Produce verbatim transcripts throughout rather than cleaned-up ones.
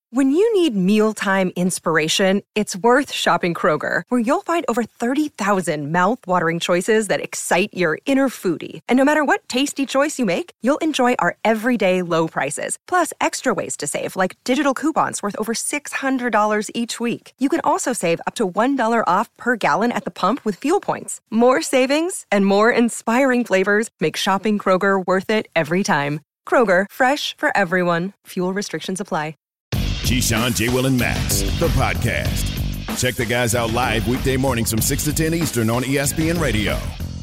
When you need mealtime inspiration, it's worth shopping Kroger, where you'll find over thirty thousand mouth-watering choices that excite your inner foodie. And no matter what tasty choice you make, you'll enjoy our everyday low prices, plus extra ways to save, like digital coupons worth over six hundred dollars each week. You can also save up to one dollar off per gallon at the pump with fuel points. More savings and more inspiring flavors make shopping Kroger worth it every time. Kroger, fresh for everyone. Fuel restrictions apply. Keyshawn, J. Will, and Max, the podcast. Check the guys out live weekday mornings from six to ten Eastern on E S P N Radio.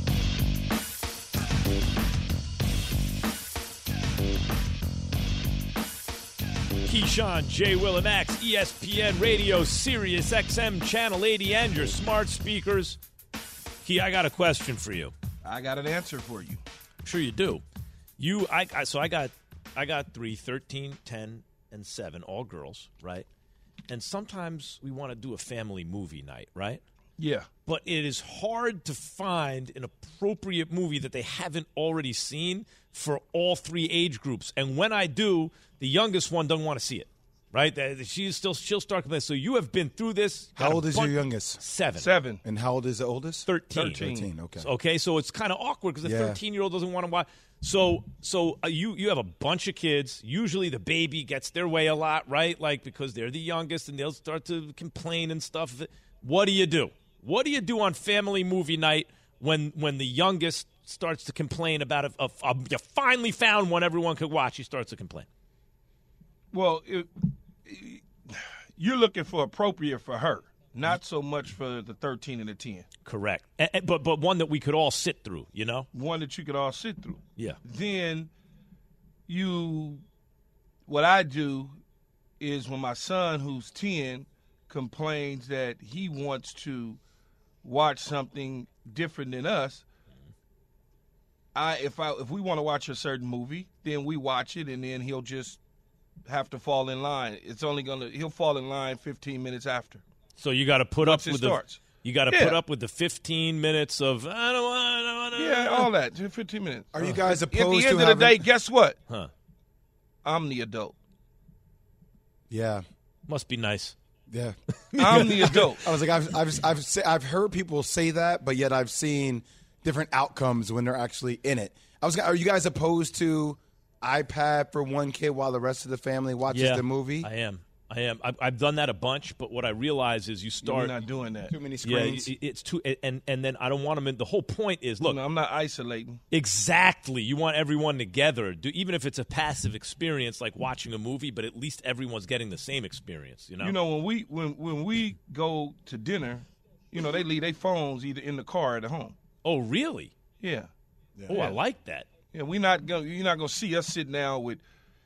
Keyshawn, J. Will, and Max, E S P N Radio, Sirius X M Channel eighty, and your smart speakers. Key, I got a question for you. I got an answer for you. I'm sure you do. You, I, I so I got, I got three, thirteen, ten, and seven, all girls, right? And sometimes we want to do a family movie night, right? Yeah. But it is hard to find an appropriate movie that they haven't already seen for all three age groups. And when I do, the youngest one doesn't want to see it, right? She's still she'll start complaining. So you have been through this. How old is your youngest? Seven. Seven. And how old is the oldest? Thirteen. Thirteen. Okay. Okay. So it's kind of awkward because the Yeah. thirteen-year-old doesn't want to watch. So, so uh, you you have a bunch of kids. Usually, the baby gets their way a lot, right? Like because they're the youngest, and they'll start to complain and stuff. What do you do? What do you do on family movie night when when the youngest starts to complain about a, a, a you finally found one everyone could watch? He starts to complain. Well, it, you're looking for appropriate for her, not so much for the thirteen and the ten. Correct. And, and, but but one that we could all sit through, you know? One that you could all sit through. Yeah. Then you, what I do is when my son, who's ten, complains that he wants to watch something different than us, I if I if we want to watch a certain movie, then we watch it, and then he'll just have to fall in line. It's only gonna he'll fall in line fifteen minutes after. So you got to put up Once it with starts. the you got to Yeah. put up with the fifteen minutes of I don't want I don't want Yeah, all that. fifteen minutes. Are you guys At opposed the to end of the having- day, guess what? Huh. I'm the adult. Yeah. Must be nice. Yeah. I'm the adult. I was like, I've, I've, I've, se- I've heard people say that, but yet I've seen different outcomes when they're actually in it. I was, are you guys opposed to iPad for one kid while the rest of the family watches Yeah, the movie? I am. I am. I've, I've done that a bunch, but what I realize is you start. We're not doing that. Too many yeah, screens. it- it's too, and and then I don't want them in. The whole point is, look, No, I'm not isolating. exactly. You want everyone together, do, even if it's a passive experience like watching a movie, but at least everyone's getting the same experience. You know. You know, when we when when we go to dinner, you know, they leave their phones either in the car or at home. Oh, really? Yeah. Oh, I like that. Yeah, we not go you're not gonna see us sitting down with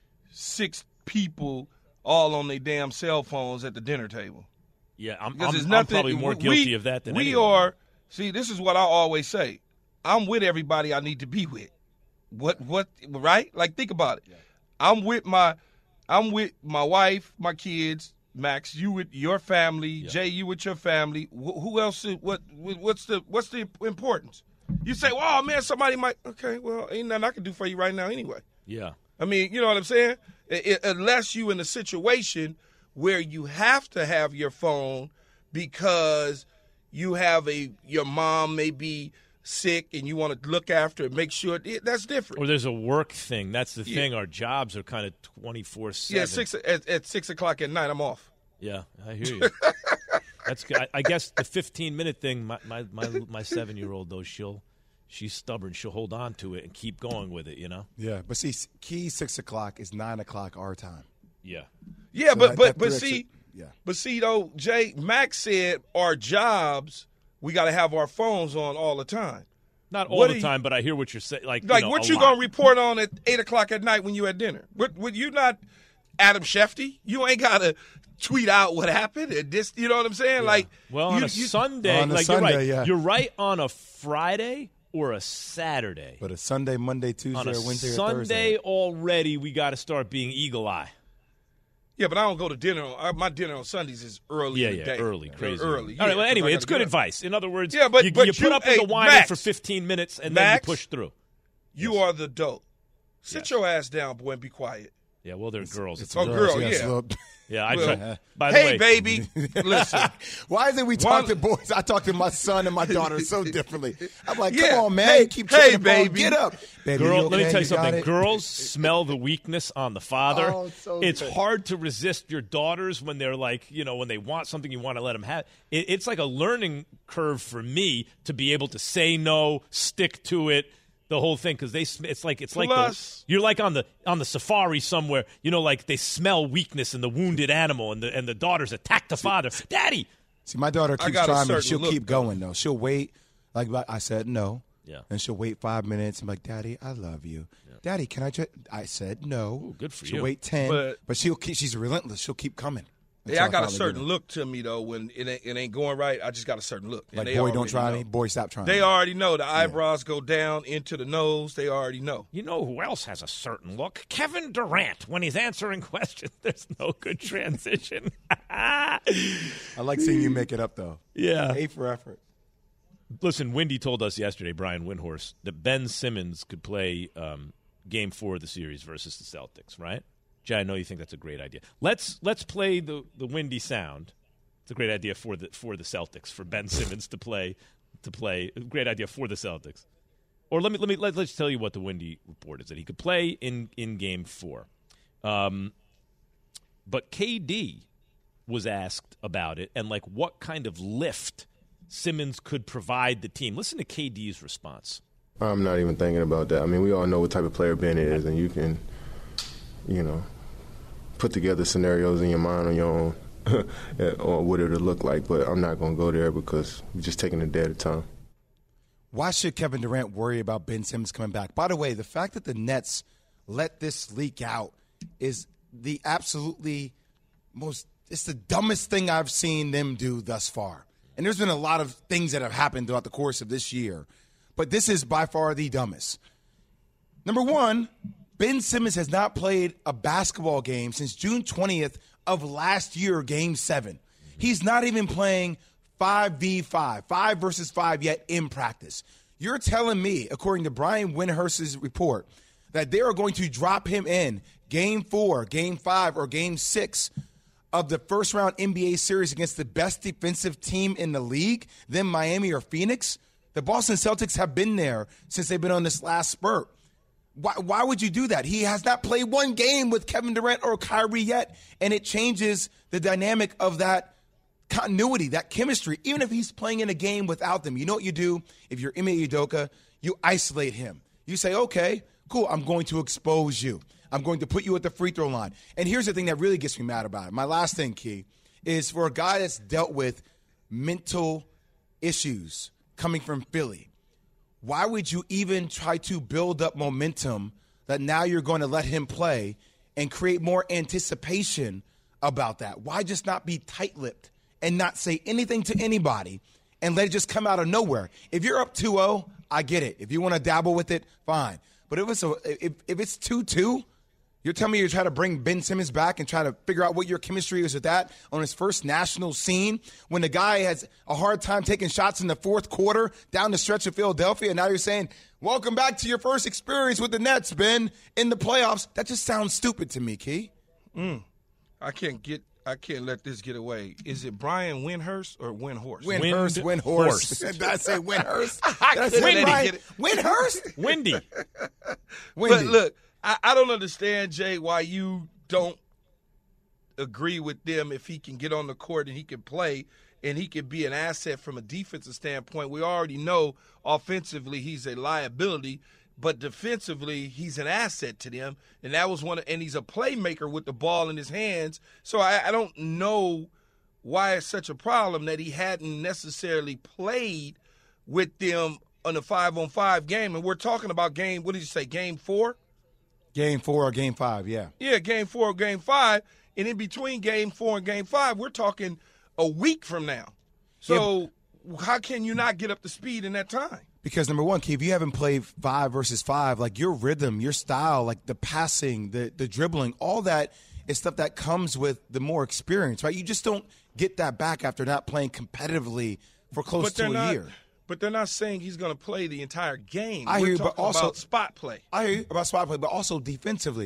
six people all on their damn cell phones at the dinner table. Yeah, I'm, Because I'm, there's I'm nothing, probably more we, guilty of that than we anyone. are. See, this is what I always say. I'm with everybody I need to be with. What what right? Like think about it. I'm with my I'm with my wife, my kids. Max, you with your family. Yeah. Jay, you with your family. Wh- who else? Is, what what's the what's the importance? You say, well, oh man, somebody might. Okay, well, ain't nothing I can do for you right now anyway. Yeah. I mean, you know what I'm saying? I- I- unless you in a situation where you have to have your phone because you have a your mom may be sick and you want to look after and make sure it, that's different. Or there's a work thing. That's the Yeah. thing. Our jobs are kind of twenty-four seven. Yeah, six at, at six o'clock at night, I'm off. Yeah, I hear you. That's good. I, I guess the fifteen minute thing. My my my, my seven year old though, she'll she's stubborn. She'll hold on to it and keep going with it. You know. Yeah, but see, key six o'clock is nine o'clock our time. Yeah. Yeah, So but that- but that but three see, extra- yeah. but see though, Jay Max said our jobs we got to have our phones on all the time. Not all What the are you- time, but I hear what you're saying. Like, Like you know, what a you lot. gonna report on at eight o'clock at night when you at dinner? What would you not Adam Shefty? You ain't gotta tweet out what happened and this. You know what I'm saying? Like, Well, you, on a you- Sunday, On a like Sunday, you're right. yeah. You're right on a Friday or a Saturday. But a Sunday, Monday, Tuesday, on a or Wednesday, or Sunday Thursday. already, we got to start being eagle eye. Yeah, but I don't go to dinner. On, uh, my dinner on Sundays is early. Yeah, in the yeah, day. early, crazy. early. All right. yeah, Well, 'cause anyway, I it's gotta good get up. advice. In other words, Yeah, but- you, but you put you- up hey, with the whining Max. for fifteen minutes and Max, then you push through. You Yes. are the dope. Sit Yes. your ass down, boy, and be quiet. Yeah, well, they're girls. It's Oh, girls, girl, yes, yeah. little- Yeah, I Well, try. By the hey, way, baby, listen. Why is it we talk One- to boys? I talk to my son and my daughter so differently. I'm like, come Yeah. on, man. Hey, you keep hey, tripping the phone. baby. Get up. Baby, Girl, you let me okay? tell you You got something. it? Girls smell the weakness on the father. Oh, it's so it's good. hard to resist your daughters when they're like, you know, when they want something, you want to let them have. It, it's like a learning curve for me to be able to say no, stick to it, the whole thing, because they. sm- It's like it's like the, Plus- you're like on the on the safari somewhere. You know, like they smell weakness in the wounded animal, and the and the daughters attack the father. Daddy. See, my daughter keeps got a trying me. certain She'll look, keep though. going, though. She'll wait. Like like I said, no. Yeah. And she'll wait five minutes and be like, Daddy, I love you. Daddy, can I just? I said no. Ooh, good for she'll you. wait ten, but, But- she'll keep. She's relentless. She'll keep coming. Yeah, I until got a finally certain get it. look to me though when it ain't, it ain't going right. I just got a certain look. And Like, they boy, don't already try know. me. Boy, stop trying. They me. already know the eyebrows go down into the nose. They already know. You know who else has a certain look? Kevin Durant when he's answering questions. There's no good transition. I like seeing you make it up, though. Yeah. A for effort. Listen, Wendy told us yesterday, Brian Windhorst, that Ben Simmons could play um, Game Four of the series versus the Celtics, right? Jay, I know you think that's a great idea. Let's let's play the, the Windy sound. It's a great idea for the for the Celtics for Ben Simmons to play to play. Great idea for the Celtics. Or let me let me let, let's tell you what the Windy report is that he could play in in Game Four. Um, but K D was asked about it and like what kind of lift Simmons could provide the team. Listen to K D's response. I'm not even thinking about that. I mean, we all know what type of player Ben is, and you can, you know, put together scenarios in your mind on your own on what it'll look like. But I'm not going to go there because we're just taking a day at a time. Why should Kevin Durant worry about Ben Simmons coming back? By the way, the fact that the Nets let this leak out is the absolutely most – it's the dumbest thing I've seen them do thus far. And there's been a lot of things that have happened throughout the course of this year. But this is by far the dumbest. Number one, Ben Simmons has not played a basketball game since June twentieth of last year, Game seven. He's not even playing five v five, five versus five yet in practice. You're telling me, according to Brian Windhorst's report, that they are going to drop him in Game four, Game five, or Game six of the first-round N B A series against the best defensive team in the league, then Miami or Phoenix? The Boston Celtics have been there since they've been on this last spurt. Why, why would you do that? He has not played one game with Kevin Durant or Kyrie yet, and it changes the dynamic of that continuity, that chemistry, even if he's playing in a game without them. You know what you do if you're Ime Udoka? You isolate him. You say, okay, cool, I'm going to expose you. I'm going to put you at the free throw line. And here's the thing that really gets me mad about it. My last thing, Key, is for a guy that's dealt with mental issues coming from Philly, why would you even try to build up momentum that now you're going to let him play and create more anticipation about that? Why just not be tight-lipped and not say anything to anybody and let it just come out of nowhere? If you're up two oh, I get it. If you want to dabble with it, fine. But if it's a, if, if it's two two, you're telling me you're trying to bring Ben Simmons back and try to figure out what your chemistry is with that on his first national scene when the guy has a hard time taking shots in the fourth quarter down the stretch of Philadelphia, and now you're saying, welcome back to your first experience with the Nets, Ben, in the playoffs. That just sounds stupid to me, Key. Mm. I can't get. I can't let this get away. Is it Brian Windhorst or Windhorst? Windhorst, Wind- Windhorst. horse. Did I say Windhorst? I Did I say couldn't Brian? get it. Windhorst? Windy. Windy. But look, I, I don't understand, Jay, why you don't agree with them if he can get on the court and he can play and he can be an asset from a defensive standpoint. We already know offensively he's a liability, but defensively he's an asset to them. And that was one of, and he's a playmaker with the ball in his hands. So I, I don't know why it's such a problem that he hadn't necessarily played with them on a five-on-five game. And we're talking about game, what did you say, game four? Game four or game five, yeah. Yeah, game four or game five. And in between game four and game five, we're talking a week from now. So yeah, how can you not get up to speed in that time? Because, number one, Keith, you haven't played five versus five. Like, your rhythm, your style, like the passing, the, the dribbling, all that is stuff that comes with the more experience, right? You just don't get that back after not playing competitively for close But to they're a not, year. But they're not saying he's going to play the entire game. I We're hear you, but talking also about spot play. I hear you about spot play, but also defensively.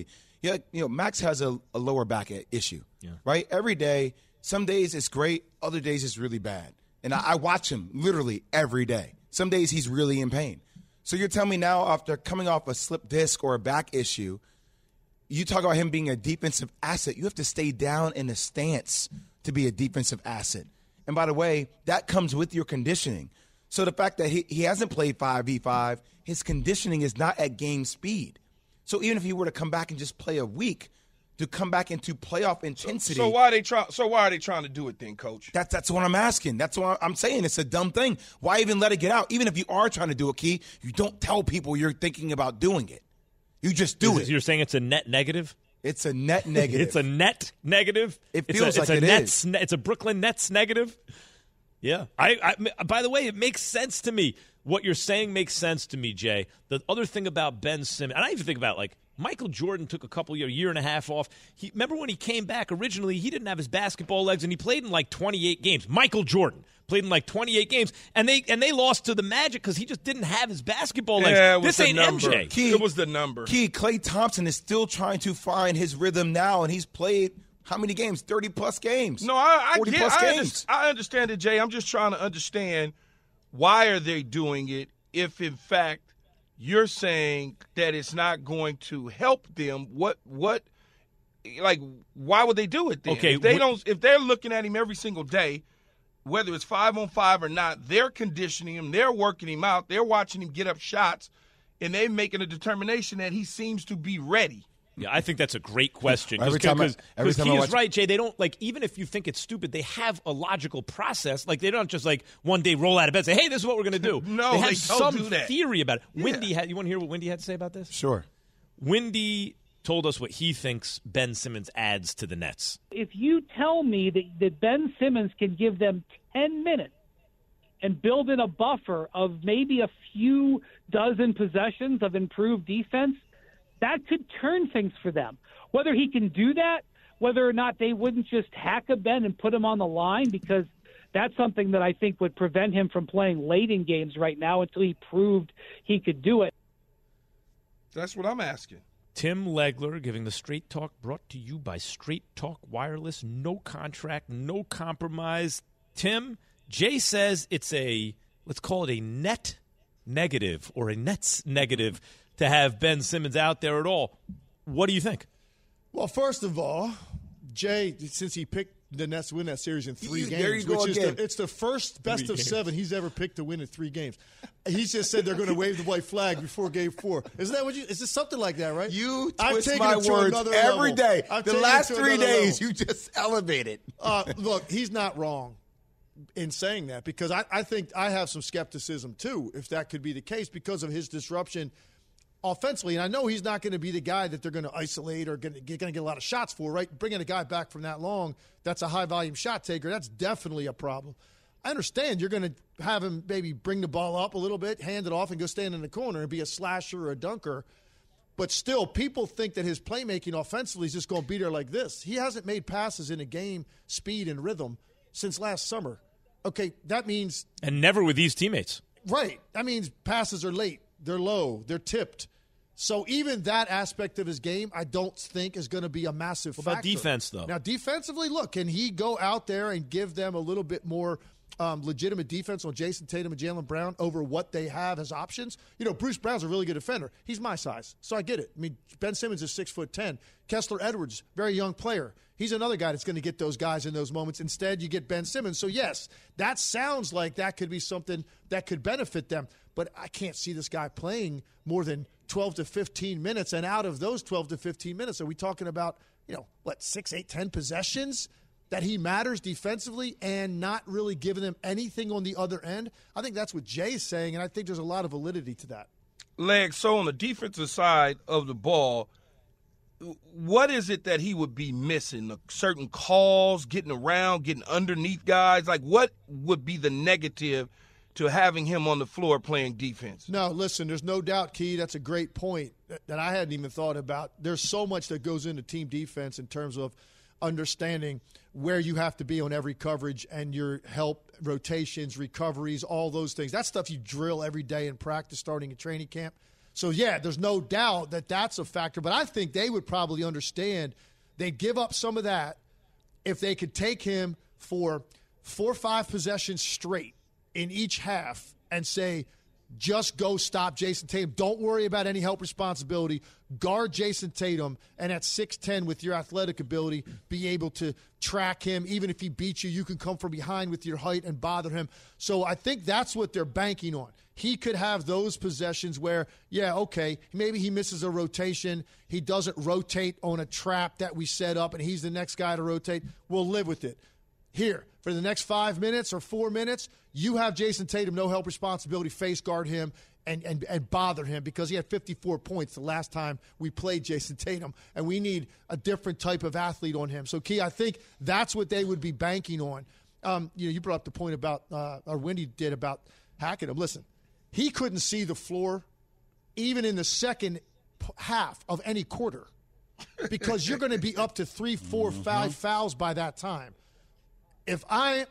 Yeah, you know, Max has a, a lower back issue, yeah. right? Every day, some days it's great, other days it's really bad. And I, I watch him literally every day. Some days he's really in pain. So you're telling me now after coming off a slip disc or a back issue, you talk about him being a defensive asset. You have to stay down in a stance to be a defensive asset. And by the way, that comes with your conditioning. So the fact that he, he hasn't played five v five, his conditioning is not at game speed. So even if he were to come back and just play a week, to come back into playoff intensity. So, so why are they trying? So why are they trying to do it then, Coach? That's that's what I'm asking. That's what I'm saying. It's a dumb thing. Why even let it get out? Even if you are trying to do a key, you don't tell people you're thinking about doing it. You just do Is it. You're saying it's a net negative? It's a net negative. It's a net negative. It it's feels a, like it's it a is. Nets, It's a Brooklyn Nets negative. Yeah. I, I. By the way, it makes sense to me. What you're saying makes sense to me, Jay. The other thing about Ben Simmons, and I even think about like. Michael Jordan took a couple year, year and a half off. He remember when he came back originally, he didn't have his basketball legs and he played in like twenty-eight games. Michael Jordan played in like twenty-eight games and they and they lost to the Magic because he just didn't have his basketball legs. Yeah, it was this the ain't number. M J. Key, it was the number. Key, Klay Thompson is still trying to find his rhythm now, and he's played how many games? thirty plus games. No, I, I forty get plus I, games. Under, I understand it, Jay. I'm just trying to understand why are they doing it if in fact you're saying that it's not going to help them. What what like why would they do it then? Okay, if they wh- don't if they're looking at him every single day, whether it's five on five or not, they're conditioning him, they're working him out, they're watching him get up shots, and they're making a determination that he seems to be ready. Yeah, I think that's a great question. Every time I- every time I Key watch- is right, Jay. They don't like even if you think it's stupid, they have a logical process. Like they don't just like one day roll out of bed and say, "Hey, this is what we're going to do." No, they have they don't some do that. theory about it. Yeah. Wendy had. You want to hear what Wendy had to say about this? Sure. Wendy told us what he thinks Ben Simmons adds to the Nets. If you tell me that, that Ben Simmons can give them ten minutes and build in a buffer of maybe a few dozen possessions of improved defense, that could turn things for them. Whether he can do that, whether or not they wouldn't just hack a Ben and put him on the line, because that's something that I think would prevent him from playing late in games right now until he proved he could do it. That's what I'm asking. Tim Legler giving the Straight Talk, brought to you by Straight Talk Wireless. No contract, no compromise. Tim, Jay says it's a, let's call it a net negative or a Nets negative to have Ben Simmons out there at all. What do you think? Well, first of all, Jay, since he picked the Nets to win that series in three You- games, there you go which is again. the, it's the first best Three of games. seven he's ever picked to win in three games. He's just said they're going to wave the white flag before game four. Isn't that what you? Is this something like that, right? You I've twist taken my it to words another every level. day. I've The taken it last to three another days, level. you just elevated. Uh, look, he's not wrong in saying that because I, I think I have some skepticism too, if that could be the case, because of his disruption offensively. And I know he's not going to be the guy that they're going to isolate or going to get a lot of shots for, right? Bringing a guy back from that long, that's a high-volume shot taker. That's definitely a problem. I understand you're going to have him maybe bring the ball up a little bit, hand it off, and go stand in the corner and be a slasher or a dunker. But still, people think that his playmaking offensively is just going to be there like this. He hasn't made passes in a game, speed and rhythm, since last summer. Okay, that means – And never with these teammates. right. That means passes are late. They're low. They're tipped. So even that aspect of his game, I don't think is going to be a massive What about factor. defense, though? Now, defensively, look, can he go out there and give them a little bit more um, legitimate defense on Jason Tatum and Jaylen Brown over what they have as options? You know, Bruce Brown's a really good defender. He's my size, so I get it. I mean, Ben Simmons is six foot ten. Kessler Edwards, very young player. He's another guy that's going to get those guys in those moments. Instead, you get Ben Simmons. So, yes, that sounds like that could be something that could benefit them. But I can't see this guy playing more than twelve to fifteen minutes. And out of those twelve to fifteen minutes, are we talking about, you know, what, six, eight, ten possessions that he matters defensively and not really giving them anything on the other end? I think that's what Jay's saying, and I think there's a lot of validity to that. Leg, so on the defensive side of the ball, what is it that he would be missing? The certain calls, getting around, getting underneath guys? Like, what would be the negative to having him on the floor playing defense? No, listen, there's no doubt, Key, that's a great point that I hadn't even thought about. There's so much that goes into team defense in terms of understanding where you have to be on every coverage and your help, rotations, recoveries, all those things. That's stuff you drill every day in practice starting at training camp. So, yeah, there's no doubt that that's a factor. But I think they would probably understand they'd give up some of that if they could take him for four or five possessions straight in each half and say, just go stop Jason Tatum. Don't worry about any help responsibility. Guard Jason Tatum, and at six ten with your athletic ability, be able to track him. Even if he beats you, you can come from behind with your height and bother him. So I think that's what they're banking on. He could have those possessions where, yeah, okay, maybe he misses a rotation. He doesn't rotate on a trap that we set up, and he's the next guy to rotate. We'll live with it. Here, for the next five minutes or four minutes, you have Jason Tatum, no help responsibility, face guard him and, and, and bother him because he had fifty-four points the last time we played Jason Tatum, and we need a different type of athlete on him. So, Key, I think that's what they would be banking on. Um, you know, you brought up the point about, uh, or Wendy did about hacking him. Listen, he couldn't see the floor even in the second p- half of any quarter because you're going to be up to three, four, mm-hmm. five fouls by that time. If I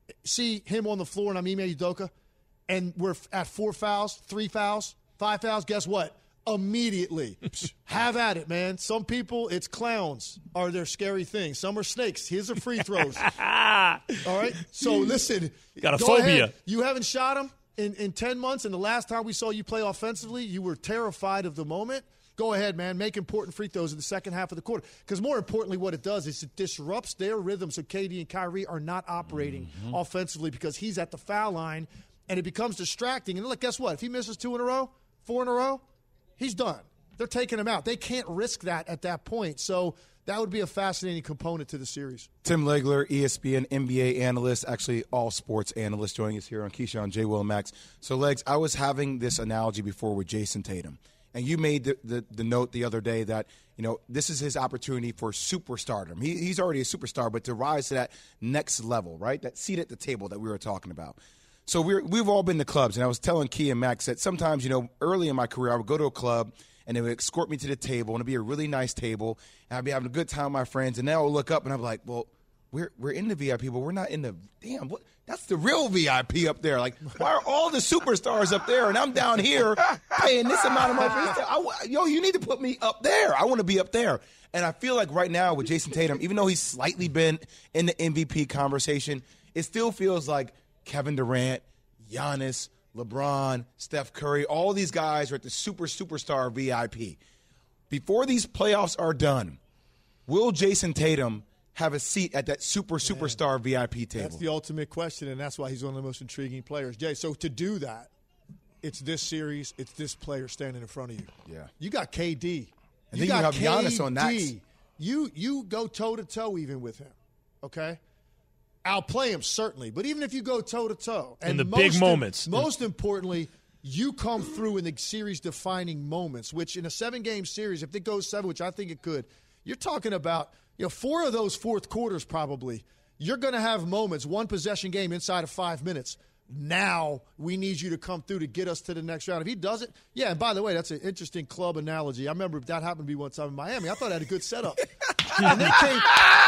see him on the floor and I'm Ime Udoka and we're at four fouls, three fouls, five fouls, guess what? Immediately. Have at it, man. Some people, it's clowns are their scary things. Some are snakes. Here's the free throws. All right? So, listen. Got a go phobia. Ahead. You haven't shot him in, in ten months, and the last time we saw you play offensively, you were terrified of the moment. Go ahead, man. Make important free throws in the second half of the quarter. Because more importantly, what it does is it disrupts their rhythm so K D and Kyrie are not operating mm-hmm. offensively because he's at the foul line, and it becomes distracting. And look, guess what? If he misses two in a row, four in a row, he's done. They're taking him out. They can't risk that at that point. So that would be a fascinating component to the series. Tim Legler, E S P N N B A analyst, actually all sports analyst, joining us here on Keyshawn, J. Will, and Max. So, Legs, I was having this analogy before with Jason Tatum. And you made the, the, the note the other day that, you know, this is his opportunity for superstardom. He, he's already a superstar, but to rise to that next level, right? That seat at the table that we were talking about. So we're, we've all been to clubs, and I was telling Key and Max that sometimes, you know, early in my career, I would go to a club, and they would escort me to the table, and it would be a really nice table, and I'd be having a good time with my friends, and then I would look up, and I'd be like, well, we're we're in the V I P, but we're not in the – damn, what? That's the real V I P up there. Like, why are all the superstars up there, and I'm down here paying this amount of money for this? I, yo, you need to put me up there. I want to be up there. And I feel like right now with Jason Tatum, even though he's slightly been in the M V P conversation, it still feels like Kevin Durant, Giannis, LeBron, Steph Curry, all these guys are at the super, superstar V I P. Before these playoffs are done, will Jason Tatum have a seat at that super, superstar Man, V I P table? That's the ultimate question, and that's why he's one of the most intriguing players. Jay, so to do that, it's this series, it's this player standing in front of you. Yeah. You got K D. And you then got you have Giannis on that. You, you go toe-to-toe even with him, okay? I'll play him, certainly. But even if you go toe-to-toe. In the big moments. Most importantly, you come through in the series-defining moments, which in a seven-game series, if it goes seven, which I think it could, you're talking about – you know, four of those fourth quarters probably, you're going to have moments, one possession game inside of five minutes. Now we need you to come through to get us to the next round. If he does it, yeah, and by the way, that's an interesting club analogy. I remember that happened to me one time in Miami. I thought I had a good setup. And they came,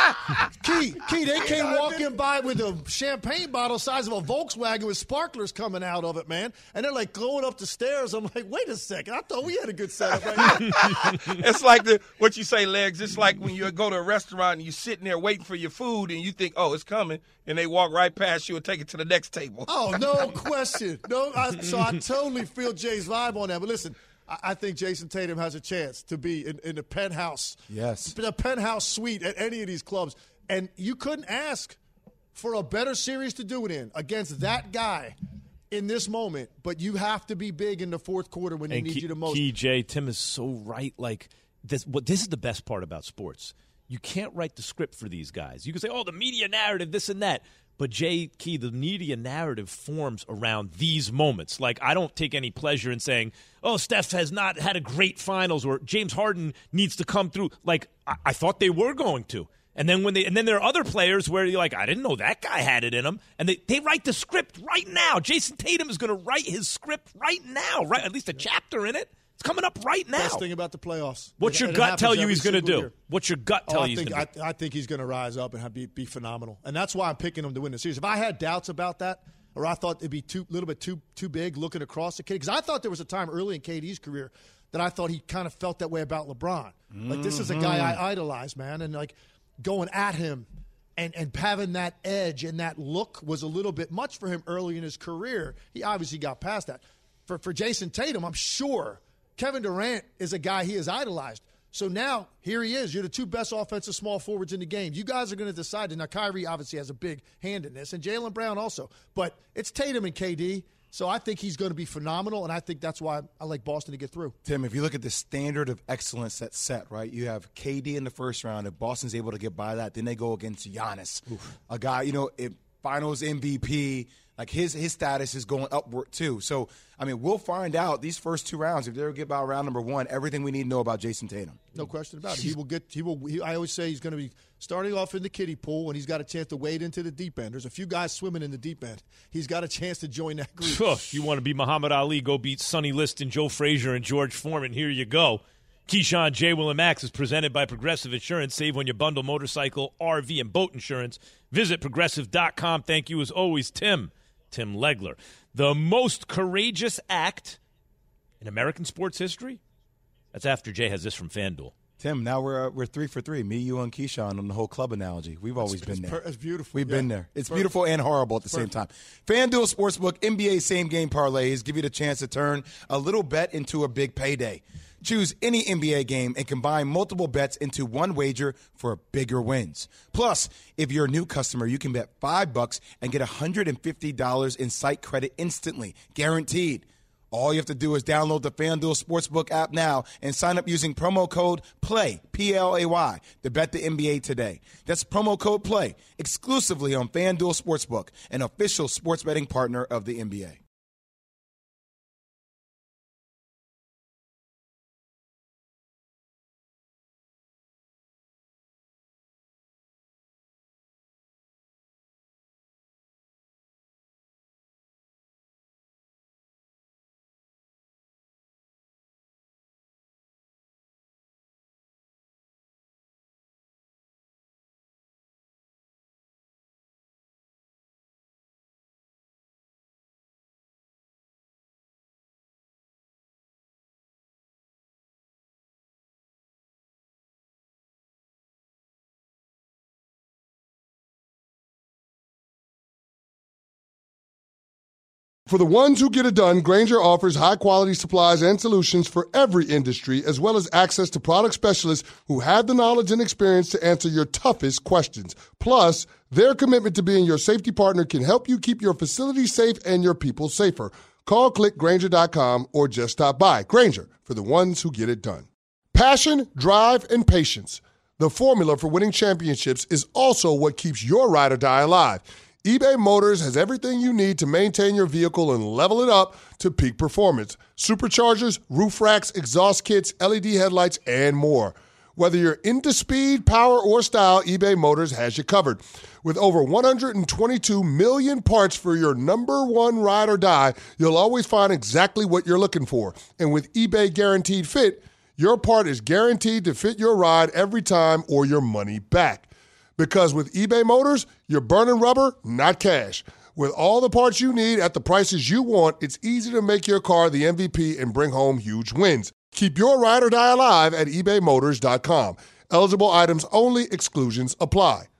Key, Key, they came walking by with a champagne bottle size of a Volkswagen with sparklers coming out of it, man. And they're like going up the stairs. I'm like, wait a second. I thought we had a good setup right here. It's like the what you say, Legs. It's like when you go to a restaurant and you're sitting there waiting for your food and you think, oh, it's coming, and they walk right past you and take it to the next table. Oh, no question. No, I, so I totally feel Jay's vibe on that. But listen, I, I think Jason Tatum has a chance to be in, in the penthouse. Yes. The penthouse suite at any of these clubs. And you couldn't ask for a better series to do it in against that guy in this moment. But you have to be big in the fourth quarter when they and need Key, you the most. Key, Jay, Tim is so right. Like, this, what, this is the best part about sports. You can't write the script for these guys. You can say, oh, the media narrative, this and that. But, Jay, Key, the media narrative forms around these moments. Like, I don't take any pleasure in saying, oh, Steph has not had a great finals or James Harden needs to come through. Like, I, I thought they were going to. And then when they and then there are other players where you're like, I didn't know that guy had it in him. And they, they write the script right now. Jason Tatum is going to write his script right now, right? At least a chapter in it. It's coming up right now. Best thing about the playoffs. What's it, your it gut tell you he's going to do? Year. What's your gut tell oh, you he's going to do? I, I think he's going to rise up and have, be, be phenomenal. And that's why I'm picking him to win the series. If I had doubts about that, or I thought it'd be too little bit too too big looking across the kid. Because I thought there was a time early in K D's career that I thought he kind of felt that way about LeBron. Mm-hmm. Like, this is a guy I idolize, man, and like going at him and and having that edge and that look was a little bit much for him early in his career. He obviously got past that. For for Jason Tatum, I'm sure Kevin Durant is a guy he has idolized. So now, here he is. You're the two best offensive small forwards in the game. You guys are going to decide. And now, Kyrie obviously has a big hand in this, and Jaylen Brown also. But it's Tatum and K D, so I think he's going to be phenomenal, and I think that's why I like Boston to get through. Tim, if you look at the standard of excellence that's set, right, you have K D in the first round. If Boston's able to get by that, then they go against Giannis, Oof. a guy, you know, if finals M V P. Like, his his status is going upward, too. So, I mean, we'll find out these first two rounds. If they'll get by round number one, everything we need to know about Jason Tatum. No question about it. He will get – He will. He, I always say he's going to be starting off in the kiddie pool, and he's got a chance to wade into the deep end. There's a few guys swimming in the deep end. He's got a chance to join that group. You want to be Muhammad Ali, go beat Sonny Liston, Joe Frazier, and George Foreman. Here you go. Keyshawn, J. Will, and Max is presented by Progressive Insurance. Save when you bundle motorcycle, R V, and boat insurance. Visit Progressive dot com. Thank you, as always, Tim. Tim Legler. The most courageous act in American sports history? That's after Jay has this from FanDuel. Tim, now we're uh, we're three for three. Me, you, and Keyshawn on the whole club analogy. We've always it's, been it's there. Per, it's beautiful. We've yeah. been there. It's Perfect. beautiful and horrible at the Perfect. same time. FanDuel Sportsbook N B A same-game parlays give you the chance to turn a little bet into a big payday. Choose any N B A game and combine multiple bets into one wager for bigger wins. Plus, if you're a new customer, you can bet five bucks and get one hundred fifty dollars in site credit instantly, guaranteed. All you have to do is download the FanDuel Sportsbook app now and sign up using promo code PLAY, P L A Y, to bet the N B A today. That's promo code PLAY, exclusively on FanDuel Sportsbook, an official sports betting partner of the N B A. For the ones who get it done, Grainger offers high-quality supplies and solutions for every industry, as well as access to product specialists who have the knowledge and experience to answer your toughest questions. Plus, their commitment to being your safety partner can help you keep your facility safe and your people safer. Call click Grainger dot com or just stop by. Grainger, for the ones who get it done. Passion, drive, and patience. The formula for winning championships is also what keeps your ride or die alive. eBay Motors has everything you need to maintain your vehicle and level it up to peak performance. Superchargers, roof racks, exhaust kits, L E D headlights, and more. Whether you're into speed, power, or style, eBay Motors has you covered. With over one hundred twenty-two million parts for your number one ride or die, you'll always find exactly what you're looking for. And with eBay Guaranteed Fit, your part is guaranteed to fit your ride every time or your money back. Because with eBay Motors, you're burning rubber, not cash. With all the parts you need at the prices you want, it's easy to make your car the M V P and bring home huge wins. Keep your ride or die alive at ebay motors dot com. Eligible items only. Exclusions apply.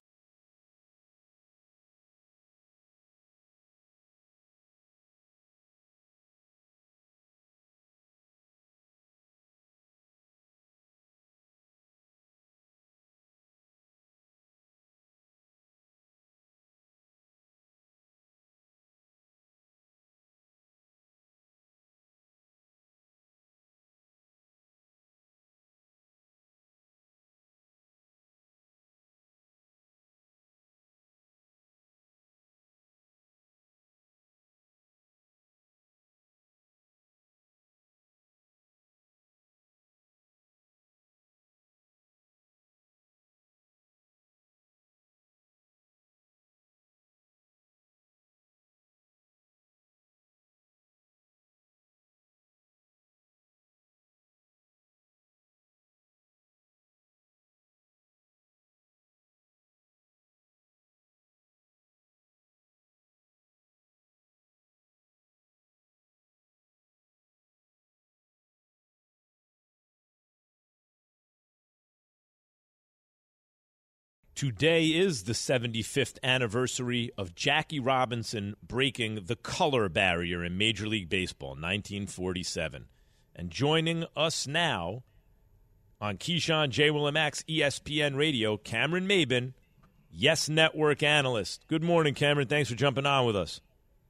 Today is the seventy-fifth anniversary of Jackie Robinson breaking the color barrier in Major League Baseball, nineteen forty-seven. And joining us now on Keyshawn, J. Will and Max, E S P N Radio, Cameron Maybin, Yes Network analyst. Good morning, Cameron. Thanks for jumping on with us.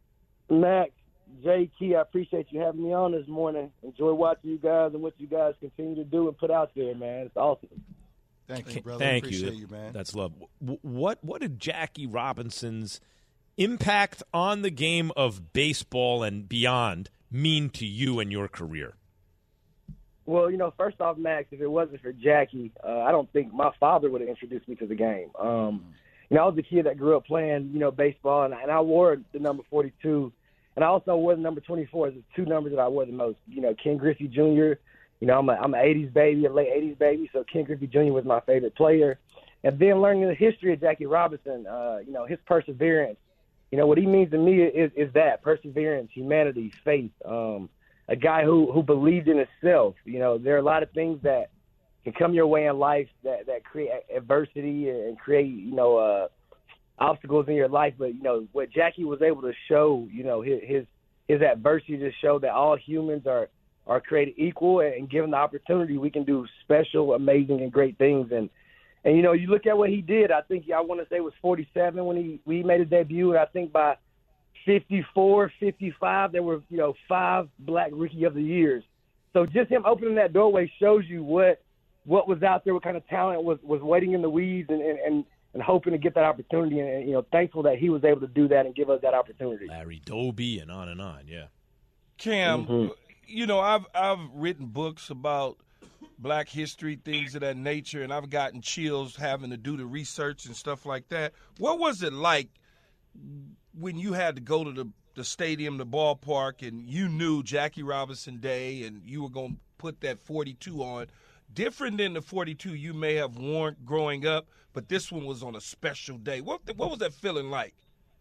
Max, J. Key, I appreciate you having me on this morning. Enjoy watching you guys and what you guys continue to do and put out there, man. It's awesome. Thank you, brother. Thank appreciate you. you, man. That's love. What what did Jackie Robinson's impact on the game of baseball and beyond mean to you and your career? Well, you know, first off, Max, if it wasn't for Jackie, uh, I don't think my father would have introduced me to the game. Um, you know, I was a kid that grew up playing, you know, baseball, and, and I wore the number forty-two, and I also wore the number twenty-four as the two numbers that I wore the most. You know, Ken Griffey Junior You know, I'm a, I'm an eighties baby, a late eighties baby, so Ken Griffey Junior was my favorite player. And then learning the history of Jackie Robinson, uh, you know, his perseverance. You know, what he means to me is, is that, perseverance, humanity, faith, um, a guy who, who believed in himself. You know, there are a lot of things that can come your way in life that, that create adversity and create, you know, uh, obstacles in your life. But, you know, what Jackie was able to show, you know, his his, his adversity to show that all humans are, are created equal, and given the opportunity, we can do special, amazing, and great things. And, and you know, you look at what he did, I think I want to say it was forty-seven when he, when he made his debut, and I think by fifty-four, fifty-five, there were, you know, five Black Rookie of the Years. So just him opening that doorway shows you what what was out there, what kind of talent was, was waiting in the weeds and, and, and, and hoping to get that opportunity. And, you know, thankful that he was able to do that and give us that opportunity. Larry Doby and on and on, yeah. Cam, Mm-hmm. you know, I've I've written books about Black history, things of that nature, and I've gotten chills having to do the research and stuff like that. What was it like when you had to go to the, the stadium, the ballpark, and you knew Jackie Robinson Day and you were going to put that forty-two on? Different than the forty-two you may have worn growing up, but this one was on a special day. What what was that feeling like?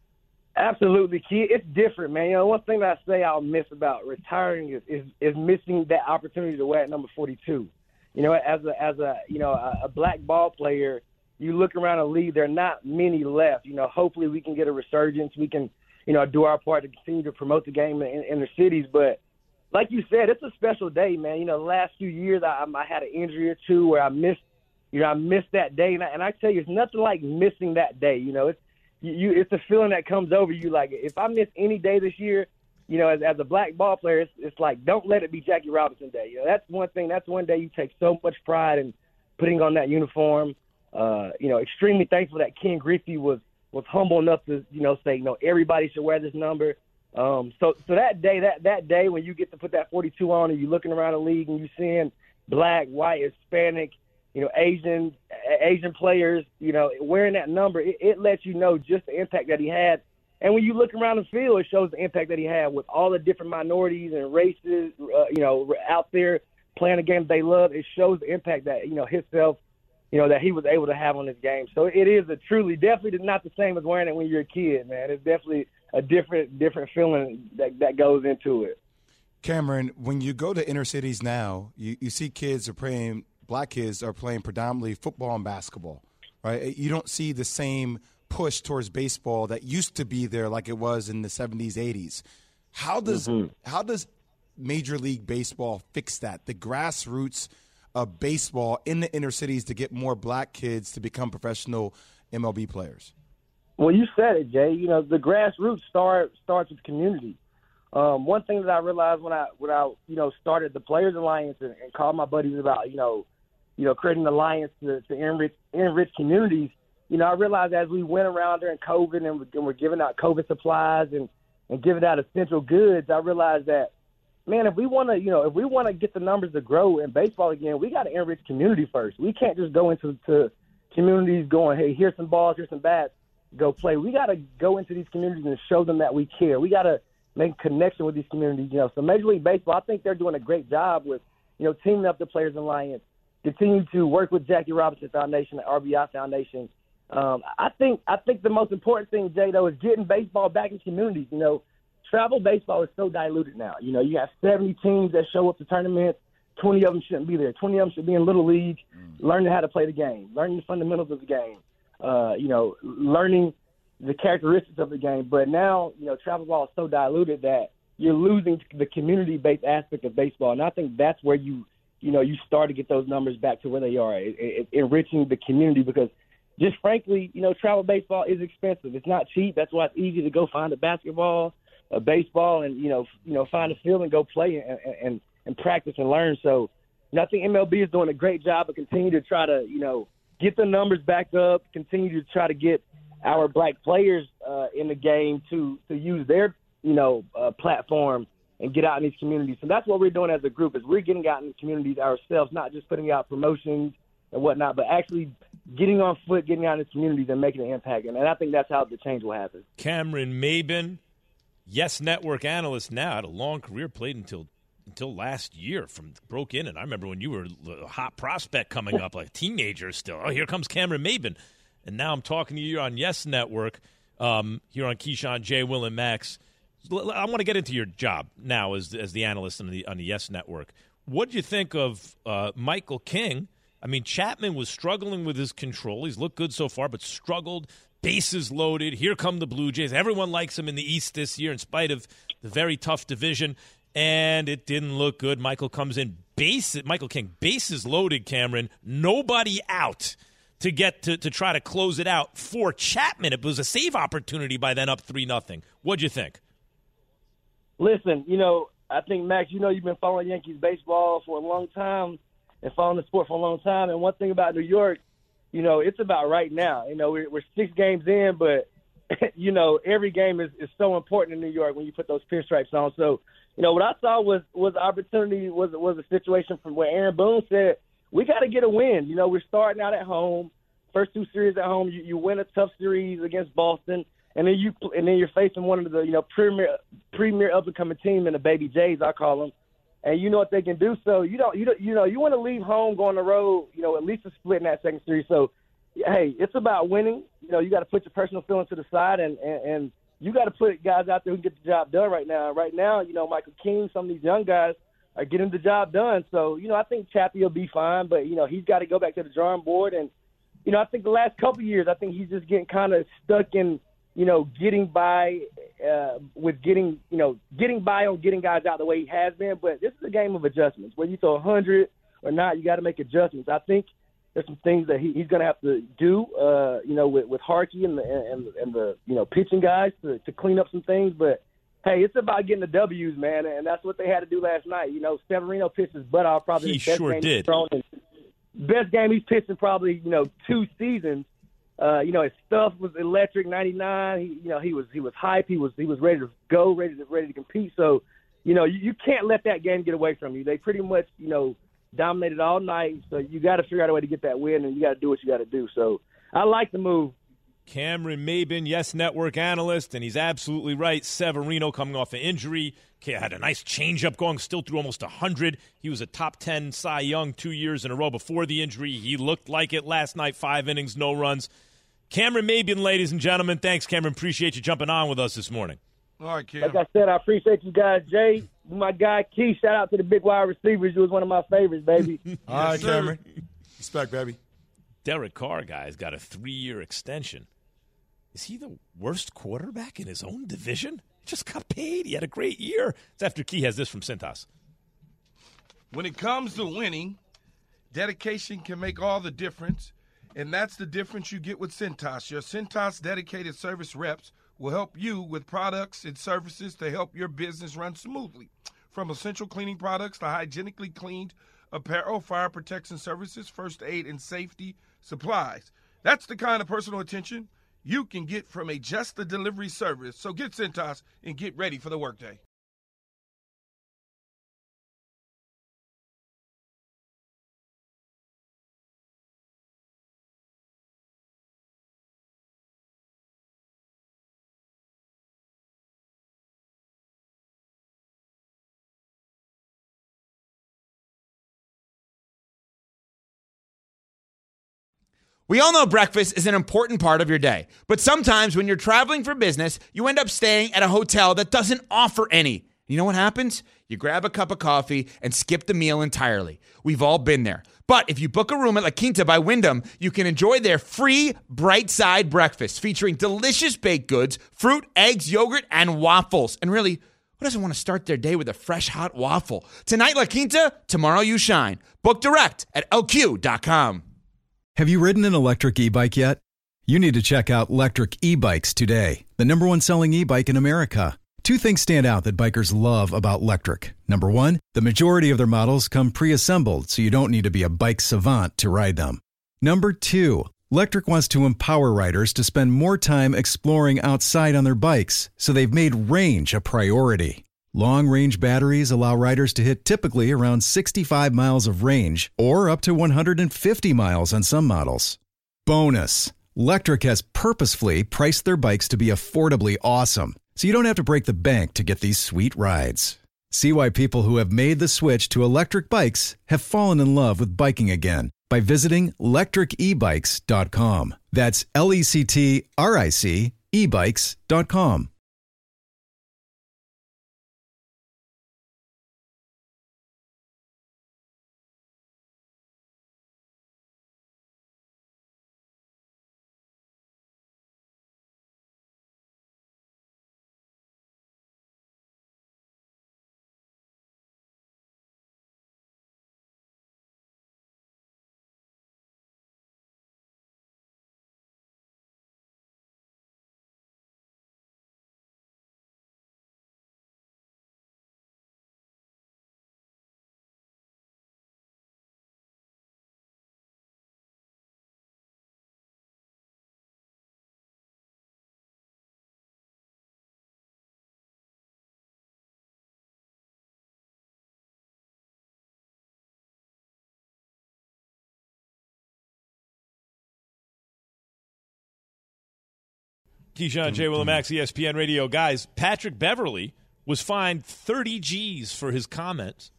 Absolutely, kid. It's different, man. You know, one thing that I say I'll miss about retiring is, is, is missing that opportunity to wear at number forty-two. You know, as a as a you know a, a Black ball player, you look around the league, there are not many left. You know, hopefully we can get a resurgence. We can, you know, do our part to continue to promote the game in, in the cities. But like you said, it's a special day, man. You know, the last few years I, I had an injury or two where I missed, you know, I missed that day, and I, and I tell you, it's nothing like missing that day. You know, it's You, you, it's a feeling that comes over you. Like, if I miss any day this year, you know, as, as a Black ball player, it's, it's like, don't let it be Jackie Robinson Day. You know, that's one thing. That's one day you take so much pride in putting on that uniform. Uh, you know, extremely thankful that Ken Griffey was was humble enough to, you know, say, you know, everybody should wear this number. Um, so, so that day, that that day when you get to put that forty-two on and you're looking around the league and you're seeing Black, white, Hispanic, you know, Asian Asian players, you know, wearing that number, it, it lets you know just the impact that he had. And when you look around the field, it shows the impact that he had with all the different minorities and races, uh, you know, out there playing the game they love. It shows the impact that, you know, himself, you know, that he was able to have on this game. So it is a truly, definitely not the same as wearing it when you're a kid, man. It's definitely a different, different feeling that, that goes into it. Cameron, when you go to inner cities now, you, you see kids are playing – Black kids are playing predominantly football and basketball, right? You don't see the same push towards baseball that used to be there like it was in the seventies, eighties. How does mm-hmm. how does Major League Baseball fix that, the grassroots of baseball in the inner cities to get more Black kids to become professional M L B players? Well, you said it, Jay. You know, the grassroots start starts with community. Um, one thing that I realized when I when I you know started the Players Alliance and, and called my buddies about you know you know creating an alliance to, to enrich enrich communities, you know I realized as we went around during COVID and, and we're giving out COVID supplies and, and giving out essential goods, I realized that, man, if we want to you know if we want to get the numbers to grow in baseball again, we got to enrich community first. We can't just go into to communities going, hey, here's some balls, here's some bats, go play. We got to go into these communities and show them that we care. We got to make a connection with these communities, you know. So Major League Baseball, I think they're doing a great job with, you know, teaming up the Players Alliance, continue to work with Jackie Robinson Foundation, the R B I Foundation. Um, I think I think the most important thing, Jay, though, is getting baseball back in communities. You know, travel baseball is so diluted now. You know, you have seventy teams that show up to tournaments. twenty of them shouldn't be there. twenty of them should be in Little League, mm. learning how to play the game, learning the fundamentals of the game. uh, you know, learning the characteristics of the game. But now, you know, travel ball is so diluted that you're losing the community-based aspect of baseball. And I think that's where you, you know, you start to get those numbers back to where they are, it, it, enriching the community, because just frankly, you know, travel baseball is expensive. It's not cheap. That's why it's easy to go find a basketball, a baseball, and, you know, you know, find a field and go play and, and, and practice and learn. So, you know, I think M L B is doing a great job of continuing to try to, you know, get the numbers back up, continue to try to get our black players uh, in the game to, to use their, you know, uh, platform and get out in these communities. So that's what we're doing as a group, is we're getting out in the communities ourselves, not just putting out promotions and whatnot, but actually getting on foot, getting out in the communities and making an impact. And I think that's how the change will happen. Cameron Maybin, Yes Network analyst now, had a long career, played until until last year, from broke in. And I remember when you were a hot prospect coming up, like a teenager still. Oh, here comes Cameron Maybin. And now I'm talking to you on Yes Network, um, here on Keyshawn, J. Will, and Max. I want to get into your job now as as the analyst on the on the Yes Network. What do you think of uh, Michael King? I mean, Chapman was struggling with his control. He's looked good so far, but struggled. Bases loaded. Here come the Blue Jays. Everyone likes him in the East this year in spite of the very tough division, and it didn't look good. Michael comes in, base, Michael King, bases loaded, Cameron. Nobody out to get to, to try to close it out for Chapman. It was a save opportunity by then, up three nothing. What'd you think? Listen, you know, I think, Max, you know you've been following Yankees baseball for a long time and following the sport for a long time. And one thing about New York, you know, it's about right now. You know, we're, we're six games in, but, you know, every game is, is so important in New York when you put those pinstripes on. So, you know, what I saw was was opportunity, was was a situation from where Aaron Boone said, we got to get a win. You know, we're starting out at home. First two series at home, you, you win a tough series against Boston, and then you and then you're facing one of the, you know, premier premier up and coming team in the Baby Jays, I call them. And you know what they can do. So you don't, you don't, you know, you want to leave home, go on the road, you know, at least a split in that second series. So, hey, it's about winning. You know, you got to put your personal feelings to the side, and, and, and you got to put guys out there who can get the job done right now. Right now, you know, Michael King, some of these young guys are getting the job done. So, you know, I think Chappie will be fine, but, you know, he's got to go back to the drawing board. And, you know, I think the last couple of years, I think he's just getting kind of stuck in, you know, getting by uh, with getting, you know, getting by on getting guys out the way he has been. But this is a game of adjustments. Whether you throw one hundred or not, you got to make adjustments. I think there's some things that he, he's going to have to do, uh, you know, with, with Harkey and the, and, and the, you know, pitching guys to, to clean up some things. But, hey, it's about getting the W's, man, and that's what they had to do last night. You know, Severino pitched his butt off, probably he the best sure game did. he's thrown in, best game he's pitched in probably, you know, two seasons. Uh, you know, his stuff was electric. ninety-nine. He, you know, he was he was hype. He was he was ready to go, ready to ready to compete. So, you know, you, you can't let that game get away from you. They pretty much, you know, dominated all night. So you got to figure out a way to get that win, and you got to do what you got to do. So I like the move. Cameron Maybin, Yes Network analyst, and he's absolutely right. Severino coming off an injury. Had a nice changeup going, still threw almost one hundred. He was a top ten Cy Young two years in a row before the injury. He looked like it last night, five innings, no runs. Cameron Maybin, ladies and gentlemen. Thanks, Cameron. Appreciate you jumping on with us this morning. All right, Cam. Like I said, I appreciate you guys. Jay, my guy, Key, shout out to the big wide receivers. You was one of my favorites, baby. All right, Cameron. Respect, baby. Derek Carr, guys, got a three-year extension. Is he the worst quarterback in his own division? He just got paid. He had a great year. It's after Key has this from Cintas. When it comes to winning, dedication can make all the difference, and that's the difference you get with Cintas. Your Cintas dedicated service reps will help you with products and services to help your business run smoothly. From essential cleaning products to hygienically cleaned apparel, fire protection services, first aid, and safety supplies. That's the kind of personal attention you can get from a just a delivery service. So get Cintas and get ready for the workday. We all know breakfast is an important part of your day, but sometimes when you're traveling for business, you end up staying at a hotel that doesn't offer any. You know what happens? You grab a cup of coffee and skip the meal entirely. We've all been there. But if you book a room at La Quinta by Wyndham, you can enjoy their free Bright Side breakfast featuring delicious baked goods, fruit, eggs, yogurt, and waffles. And really, who doesn't want to start their day with a fresh, hot waffle? Tonight, La Quinta, tomorrow you shine. Book direct at L Q dot com. Have you ridden an electric e-bike yet? You need to check out Lectric E-Bikes today, the number one selling e-bike in America. Two things stand out that bikers love about Lectric. Number one, the majority of their models come pre-assembled, so you don't need to be a bike savant to ride them. Number two, Lectric wants to empower riders to spend more time exploring outside on their bikes, so they've made range a priority. Long-range batteries allow riders to hit typically around sixty-five miles of range, or up to one hundred fifty miles on some models. Bonus, Lectric has purposefully priced their bikes to be affordably awesome, so you don't have to break the bank to get these sweet rides. See why people who have made the switch to electric bikes have fallen in love with biking again by visiting lectric e bikes dot com. That's L E C T R I C e bikes dot com. Keyshawn, J. Will and Max, E S P N Radio. Guys, Patrick Beverley was fined thirty G's for his comments.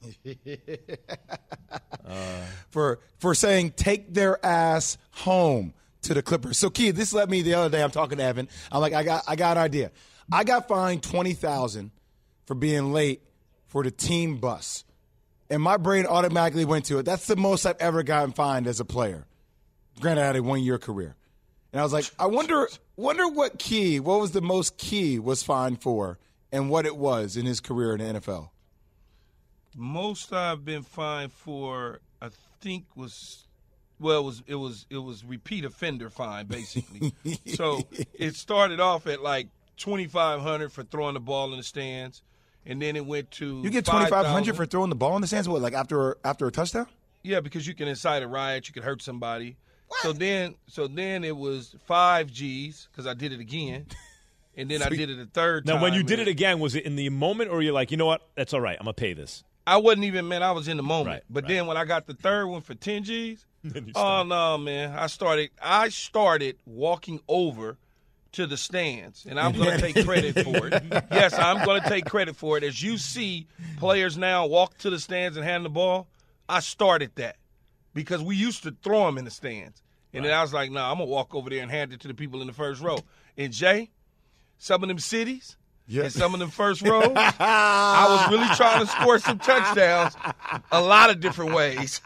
uh, for for saying, take their ass home to the Clippers. So, Key, this led me the other day. I'm talking to Evan. I'm like, I got I got an idea. I got fined twenty thousand dollars for being late for the team bus. And my brain automatically went to it. That's the most I've ever gotten fined as a player. Granted, I had a one-year career. And I was like, I wonder wonder what Key, what was the most Key was fined for and what it was in his career in the N F L. Most I've been fined for, I think, was well, it was it was it was repeat offender fine, basically. So it started off at like twenty-five hundred dollars for throwing the ball in the stands, and then it went to you get twenty-five hundred dollars for throwing the ball in the stands. What, like after after a touchdown? Yeah, because you can incite a riot, you could hurt somebody. What? So then, so then it was five G's because I did it again, and then so I did it a third now, time. Now, when you did it again, was it in the moment, or you're like, you know what, that's all right, I'm gonna pay this? I wasn't even, man. I was in the moment. Right, but right. then when I got the third one for ten G's, oh no, man! I started, I started walking over to the stands, and I'm going to take credit for it. Yes, I'm going to take credit for it. As you see players now walk to the stands and hand the ball, I started that. Because we used to throw them in the stands. And right. then I was like, nah, I'm going to walk over there and hand it to the people in the first row. And, Jay, some of them cities yes. and some of them first rows, I was really trying to score some touchdowns a lot of different ways.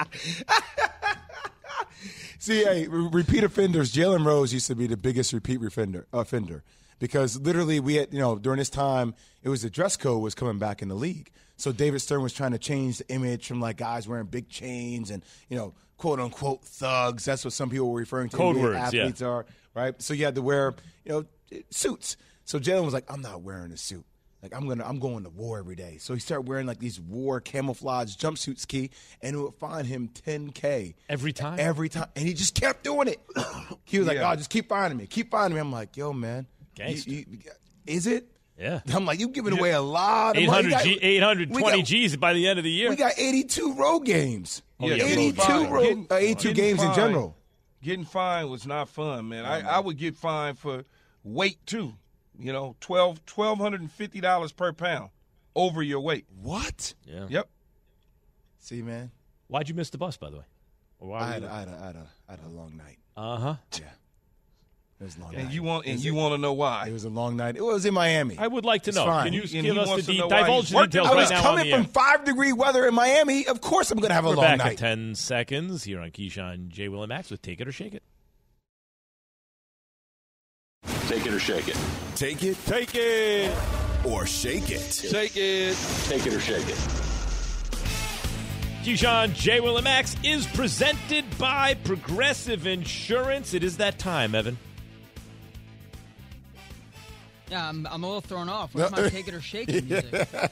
See, hey, repeat offenders, Jalen Rose used to be the biggest repeat offender, offender because literally we had, you know, during this time, it was the dress code was coming back in the league. So David Stern was trying to change the image from like guys wearing big chains and, you know, quote unquote thugs. That's what some people were referring to. Code words, athletes yeah. are, right? So you had to wear, you know, suits. So Jalen was like, I'm not wearing a suit. Like I'm gonna, I'm going to war every day. So he started wearing like these war camouflage jumpsuits, Key, and it would find him ten K every time. Every time, and he just kept doing it. He was like, yeah. "Oh, just keep finding me, keep finding me." I'm like, "Yo, man, you, you, is it?" Yeah. I'm like, "You giving away a lot of eight hundred money." G, eight hundred twenty got, G's by the end of the year. We got eighty-two road games. Oh, yeah, eighty-two road, getting, uh, eighty-two games fined, in general. Getting fined was not fun, man. I, I would get fined for weight too. You know, twelve twelve hundred and fifty dollars per pound over your weight. What? Yeah. Yep. See, man. Why'd you miss the bus, by the way? Or why I had, a, I, had a, I, had a, I had a long night. Uh huh. Yeah. was a long And night. you want and Is you it- want to know why? It was a long night. It was in Miami. I would like to It's know. fine. Can you And give he us the wants to de- know why divulge he's the working. details I right was now on coming the air? from five degree weather in Miami. Of course, I'm going to have a We're long back night. in ten seconds here on Keyshawn, J. Will, and Max with Take It or Shake It. Take it or shake it. Take it Take it. or shake it. Take it. Take it or shake it. Keyshawn, J. Will, and Max is presented by Progressive Insurance. It is that time, Evan. Yeah, I'm, I'm a little thrown off. Where's my Take It or Shake It music?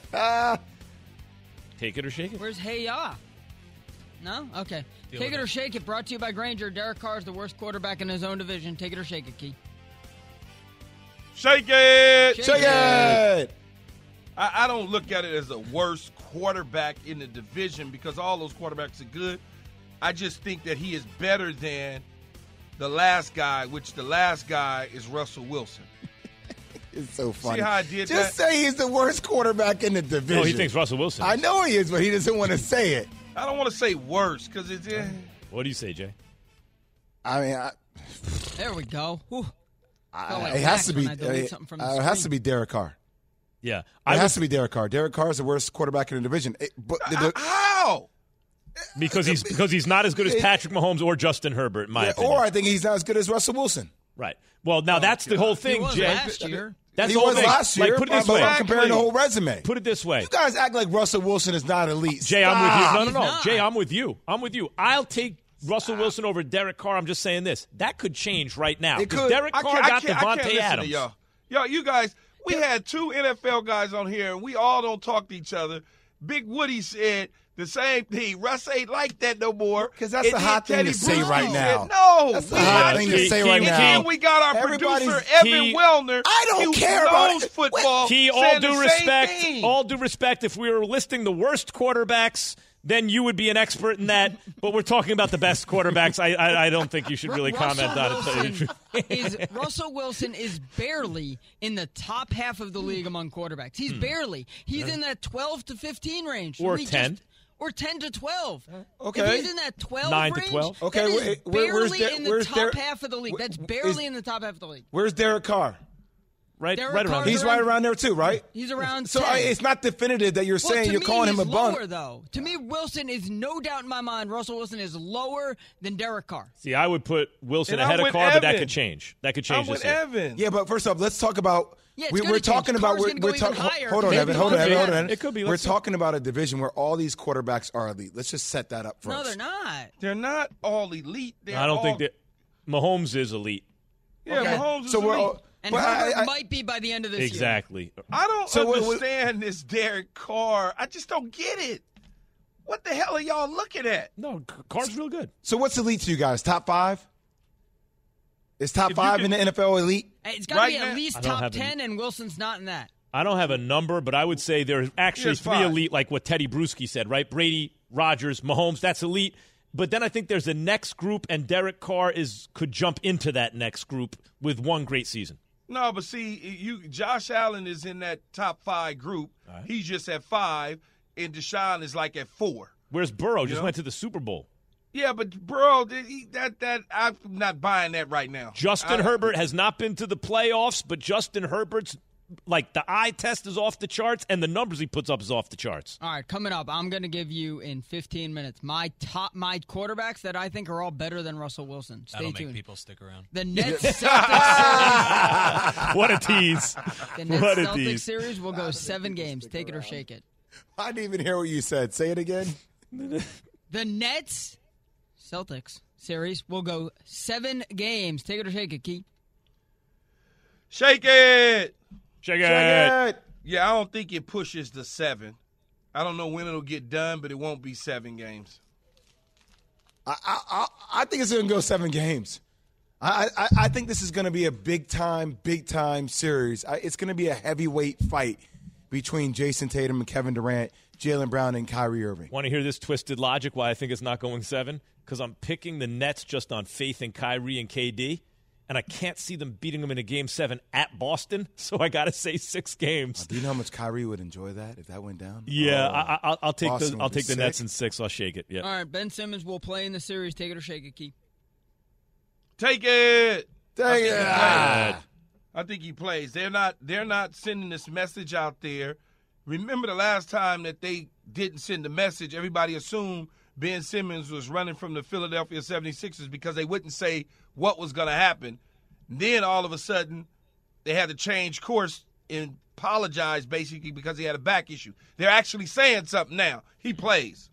Take it or shake it? Where's Hey Ya? No? Okay. Deal Take with It or it. Shake It, brought to you by Granger. Derek Carr is the worst quarterback in his own division. Take it or shake it, Key. Shake it. Shake Shake it. I, I don't look at it as the worst quarterback in the division because all those quarterbacks are good. I just think that he is better than the last guy, which the last guy is Russell Wilson. It's so funny. See how I did Just that? say he's the worst quarterback in the division. No, he thinks Russell Wilson. I know he is, but he doesn't want to say it. I don't want to say worse because it's. Eh. What do you say, Jay? I mean, I, There we go. Whew. I, Felt like it has wax to when be. I delete uh, something from the uh, it has screen. to be Derek Carr. Yeah. It I has was, to be Derek Carr. Derek Carr is the worst quarterback in the division. It, but the, the, How? because he's because he's not as good as Patrick Mahomes or Justin Herbert, in my yeah, opinion. or I think he's not as good as Russell Wilson. Right. Well, now that's the whole He thing, was Jay. last year. That's he the whole was thing. last year. Like, put it this but way. I'm comparing the whole resume. Put it this way. You guys act like Russell Wilson is not elite. Jay, I'm Stop. with you. No, no, no. He's Jay, not. I'm with you. I'm with you. I'll take Russell Wilson over Derek Carr. I'm just saying this. That could change right now. It Because could. Derek I Carr can't, I got can't, I can't Devontae listen Adams. to y'all. Y'all, you guys, we had two N F L guys on here, and we all don't talk to each other. Big Woody said the same thing. Russ ain't like that no more. 'Cause that's And the then hot thing Teddy to say Bruschi right said, now. No. That's the we hot like thing it. to say Key- right Key- now. And then we got our Everybody's- producer, Evan Key- Wellner. I don't who care about knows it. football. Key, all saying due the same respect, thing. all due respect, if we were listing the worst quarterbacks, then you would be an expert in that. But we're talking about the best quarterbacks. I I, I don't think you should really Russell comment on it. to tell you the truth. Wilson is Russell Wilson is barely in the top half of the league among quarterbacks. He's barely. He's in that twelve to fifteen range. Or We ten. just- or ten to twelve. Okay. If he's in that twelve Nine to range, twelve. Okay, that is wait, where- where's barely Der- in the where's top Der- half of the league. That's wh- barely is- in the top half of the league. Where's Derek Carr? Right, Derek right around Carr's there. He's right around there too, right? He's around So ten. I, it's not definitive that you're Well, saying to you're me, calling him he's a bum. lower, though. To me, Wilson is no doubt in my mind. Russell Wilson is lower than Derek Carr. See, I would put Wilson And I'm ahead of with Carr, but that Evan. could change. That could I'm change with this year. Evan. Yeah, but first off, let's talk about. Yeah, it's we, gonna we're change. talking about. Carr's We're, gonna go we're even talking. higher. Hold on, Maybe Evan. it Hold on, could Evan. be. Hold on. Evan. It could be. We're Let's see. talking about a division where all these quarterbacks are elite. Let's just set that up first. No, they're not. They're not all elite. They're I don't all, think that Mahomes is elite. Yeah, Okay. Mahomes is So we're elite. all- And but I- Herbert I- might be by the end of this Exactly. I don't So what- what- understand this Derek Carr. I just don't get it. What the hell are y'all looking at? No, Carr's real good. So what's elite to you guys? Top five? Is top If you five could- in the N F L elite? year. It's got to Right be now- at least I don't top have any- ten, and Wilson's not in that. I don't have a number, but I would say there's actually Here's three five. elite, like what Teddy Bruschi said, right? Brady, Rodgers, Mahomes, that's elite. But then I think there's a next group, and Derek Carr is could jump into that next group with one great season. No, but see, you Josh Allen is in that top five group. right. He's just at five, and Deshaun is like at four. Whereas Burrow just know? went to the Super Bowl. Yeah, but bro, that he- that that I'm not buying that right now. Justin I- Herbert has not been to the playoffs, but Justin Herbert's, like, the eye test is off the charts, and the numbers he puts up is off the charts. All right, coming up, I'm going to give you in fifteen minutes my top my quarterbacks that I think are all better than Russell Wilson. Stay That'll tuned. make people stick around. The Nets Celtics What a tease. series. The Nets What a Celtics tease. series will go seven games. Take it or shake it. I didn't even hear what you said. Say it again. The Nets Celtics series will go seven games. Take it or shake it, Key. Shake it. Check it. Check it. Yeah, I don't think it pushes the seven. I don't know when it'll get done, but it won't be seven games. I, I, I, I think it's going to go seven games. I, I, I think this is going to be a big time, big time series. I, it's going to be a heavyweight fight between Jason Tatum and Kevin Durant, Jaylen Brown and Kyrie Irving. Want to hear this twisted logic why I think it's not going seven? Because I'm picking the Nets just on faith in Kyrie and K D, and I can't see them beating them in a game seven at Boston, so I got to say six games. Do you know how much Kyrie would enjoy that if that went down? Yeah, Oh, I, I, I'll take Boston the I'll would be take the sick. Nets in six. I'll shake it. All Yeah. right, Ben Simmons will play in the series. Take it or shake it, Key. Take it. Take it. I, I think he plays. They're not. They're not sending this message out there. Remember the last time that they didn't send the message? Everybody assumed Ben Simmons was running from the Philadelphia seventy-sixers because they wouldn't say what was going to happen. Then all of a sudden, they had to change course and apologize basically because he had a back issue. They're actually saying something now. He plays.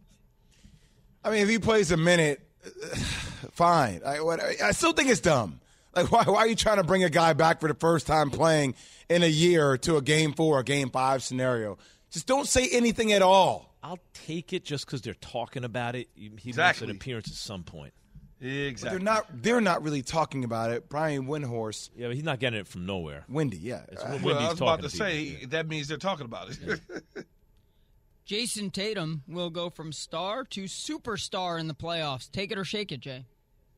I mean, if he plays a minute, fine. I, what, I still think it's dumb. Like, why, why are you trying to bring a guy back for the first time playing in a year to a game four or game five scenario? Just don't say anything at all. I'll take it just because they're talking about it. He Exactly. makes an appearance at some point. Exactly. But they're not. They're not really talking about it. Brian Windhorst. Yeah, but he's not getting it from nowhere. Windy, yeah. It's Uh, when Well, Wendy's I was about talking to people. say Yeah. that means they're talking about it. Jason Tatum will go from star to superstar in the playoffs. Take it or shake it, Jay.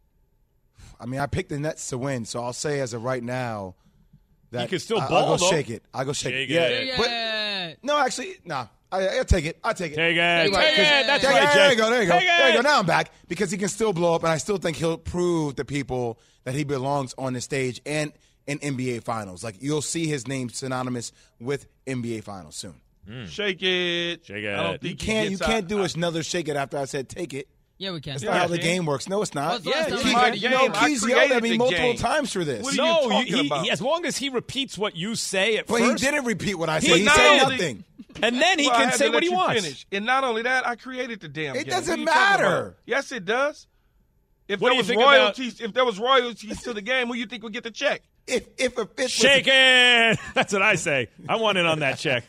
I mean, I picked the Nets to win, so I'll say as of right now that He can still I, ball, I'll go though. shake it. I'll go shake, Shake it. Yeah, it. but Yeah. no, actually, no. I, I'll take it. I'll take it. Take it. You're Take right, 'cause- it. That's Take it. right, There Jay. you go. There you go. Take There you go. it. Now I'm back because he can still blow up, and I still think he'll prove to people that he belongs on the stage and in N B A Finals. Like, you'll see his name synonymous with N B A Finals soon. Mm. Shake it. Shake it. I don't You think he can't. You gets can't out- do another shake it after I said take it. Yeah, we can. That's Yeah, not how the man. game works. No, it's Well, not. it's the last time Keith, we my did it. game. no, I Keith's yelled at created me the multiple game. times for this. What are you No, talking he, about? he, as long as he repeats what you say at But first, he didn't repeat what I He said. He, not said only- nothing. and then he Well, I can had say to what let he you wants. finish. And not only that, I created the damn It game. doesn't What are you talking matter. about? Yes, it does. If What there do you was think about- royalties, if there was royalties to the game, who you think would get the check? If if a fifth was Shake it. That's what I say. I want in on that check.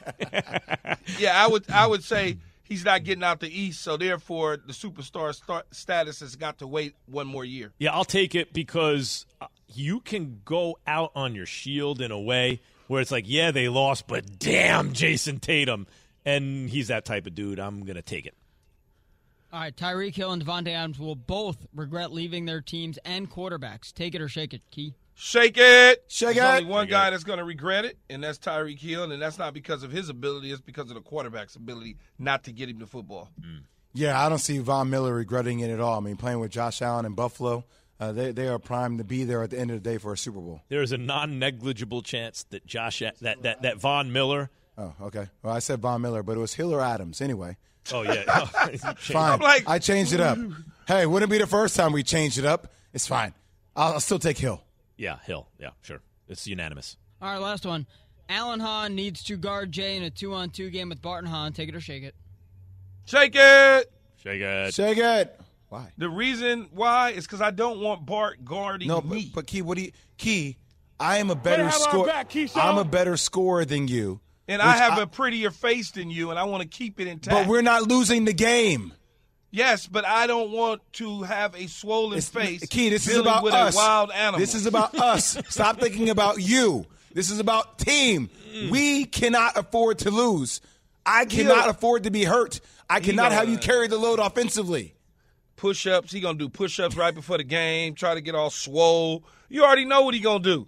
Yeah, I would. I would say he's not getting out the East, so therefore the superstar star- status has got to wait one more year. Yeah, I'll take it because uh, you can go out on your shield in a way where it's like, yeah, they lost, but damn, Jason Tatum. And he's that type of dude. I'm going to take it. All right, Tyreek Hill and Devontae Adams will both regret leaving their teams and quarterbacks. Take it or shake it, Key. Shake it. Shake There's it. only one Shake guy it. that's going to regret it, and that's Tyreek Hill, and that's not because of his ability. It's because of the quarterback's ability not to get him the football. Yeah, I don't see Von Miller regretting it at all. I mean, playing with Josh Allen in Buffalo, uh, they they are primed to be there at the end of the day for a Super Bowl. There is a non-negligible chance that Josh that that that Von Miller. Oh, okay. Well, I said Von Miller, but it was Hill or Adams anyway. Oh yeah, Fine. I'm like- I changed it up. Hey, wouldn't be the first time we changed it up. It's fine. I'll, I'll still take Hill. yeah, Hill. Yeah, sure. It's unanimous. All right, last one. Alan Hahn needs to guard Jay in a two-on-two game with Barton Hahn. Take it or shake it. Shake it. Shake it. Shake it. Why? The reason why is because I don't want Bart guarding No, but, me. but Key, what do you Key? I am a better have our scorer. back, Keyshawn. I'm a better scorer than you. and I which have a prettier face than you, and I want to keep it intact. But we're not losing the game. Yes, but I don't want to have a swollen It's, face. Key, this is dealing about with us. a wild animal. This is about us. Stop thinking about you. This is about team. We cannot afford to lose. I cannot Yeah. afford to be hurt. I He cannot gonna- have you carry the load offensively. push-ups. He gonna do push-ups right before the game. Try to get all swole. You already know what he gonna do.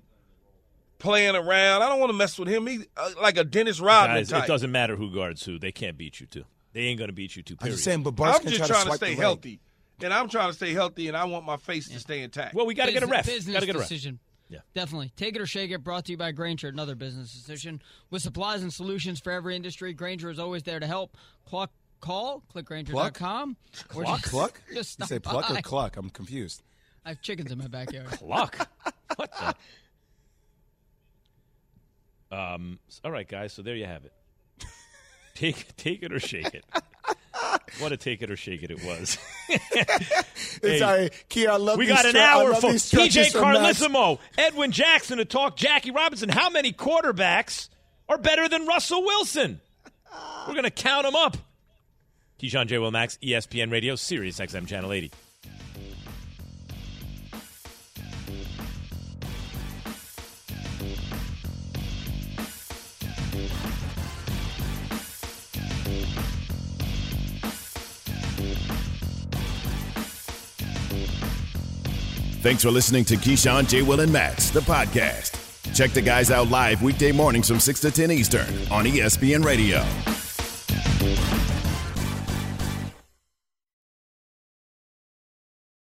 Playing around. I don't want to mess with him. He uh, like a Dennis Rodman Guys, type. it doesn't matter who guards who. They can't beat you two. They ain't going to beat you two. I'm Period. just saying, but Bart's I'm gonna just try trying to to swipe the stay leg. healthy, and I'm trying to stay healthy, and I want my face to stay intact. Well, we got to get a ref. Business Got to get a ref. decision. Yeah. Definitely. Take it or shake it, brought to you by Grainger, another business decision. With supplies and solutions for every industry, Grainger is always there to help. Cluck, call, click Grainger dot com. Or Cluck? just, Cluck? Just You stop say pluck by. or cluck? I'm confused. I have chickens in my backyard. Cluck. What the? Um. All right, guys. So there you have it. Take take it or shake it. What a take it or shake it it was. It's Hey, all right. Key, I love we these got an stre- I hour love for these P J stretches from Max. Carlissimo, Edwin Jackson to talk Jackie Robinson. How many quarterbacks are better than Russell Wilson? We're going to count them up. Keyshawn J. Will Max, E S P N Radio, Sirius X M Channel eighty. Thanks for listening to Keyshawn, J. Will, and Max, the podcast. Check the guys out live weekday mornings from six to ten Eastern on E S P N Radio.